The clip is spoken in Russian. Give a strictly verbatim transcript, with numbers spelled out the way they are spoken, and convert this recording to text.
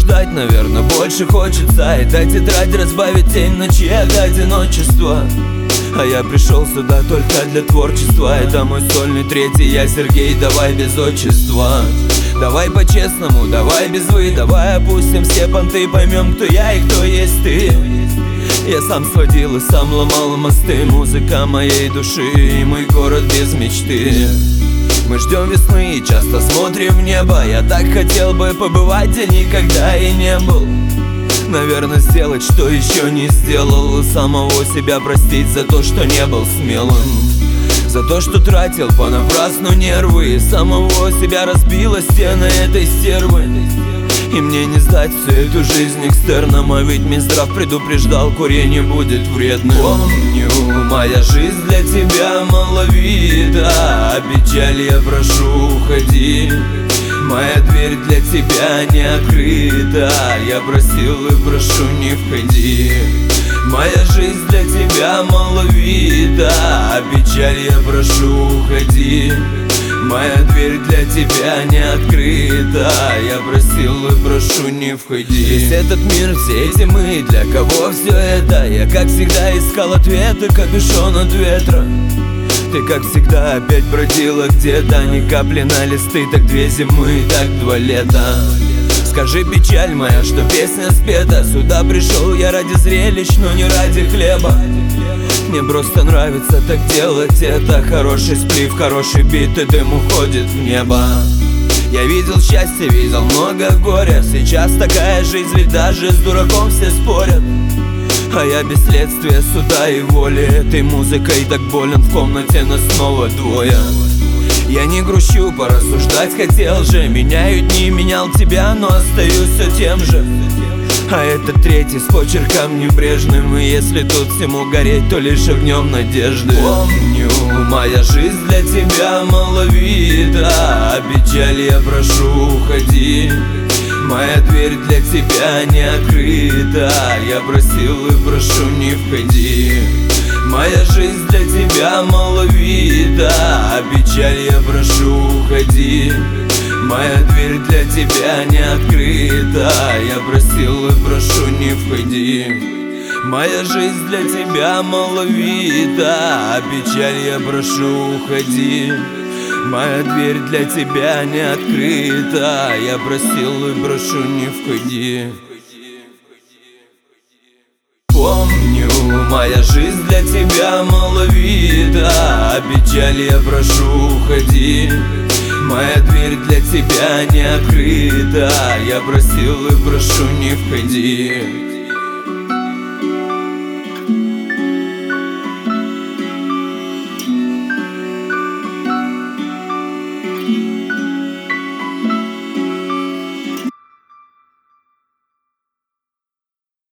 ждать, наверное, больше хочется. Эта тетрадь разбавит тень ночи от одиночества. А я пришел сюда только для творчества. Это мой сольный третий, я Сергей, давай без отчества. Давай по-честному, давай без вы. Давай опустим все понты, поймем, кто я и кто есть ты. Я сам сводил и сам ломал мосты. Музыка моей души и мой город без мечты. Мы ждем весны и часто смотрим в небо. Я так хотел бы побывать, где никогда и не был. Наверное, сделать, что еще не сделал. Самого себя простить за то, что не был смелым. За то, что тратил понапрасну нервы. И самого себя разбила стены этой стервы. И мне не сдать всю эту жизнь экстерном. А ведь Минздрав предупреждал, курение будет вредным. Помню, моя жизнь для тебя маловита. А печаль я прошу, уходи. Моя дверь для тебя не открыта. Я просил и прошу, не входи. Моя жизнь для тебя маловита. А печаль я прошу, уходи. Моя дверь для тебя не открыта. Я просил и прошу, не входи. Весь этот мир, все эти мы, для кого все это? Я как всегда искал ответы, капюшон от ветра. Ты как всегда опять бродила где-то. Ни капли на листы, так две зимы, так два лета. Скажи, печаль моя, что песня спета. Сюда пришел я ради зрелищ, но не ради хлеба. Мне просто нравится так делать это. Хороший сплив, хороший бит, и дым уходит в небо. Я видел счастье, видел много горя. Сейчас такая жизнь, ведь даже с дураком все спорят. А я без следствия, суда и воли. Этой музыкой так болен, в комнате нас снова двое. Я не грущу, порассуждать хотел же. Меняю дни, менял тебя, но остаюсь все тем же. А этот третий с почерком небрежным. И если тут всему гореть, то лишь огнем надежды. Помню, моя жизнь для тебя маловита. А печаль я прошу, уходи. Моя дверь для тебя не открыта. Я просил и прошу, не входи. Моя жизнь для тебя маловита. А печаль я прошу, уходи. Моя дверь для тебя не открыта. Я просил и прошу, не входи. Моя жизнь для тебя маловита. А печаль я прошу, уходи. Моя дверь для тебя не открыта. Я просил и прошу, не входи. Помню, моя жизнь для тебя маловита. А печаль я прошу, уходи. Моя дверь для тебя не открыта. Я просил и прошу, не входи.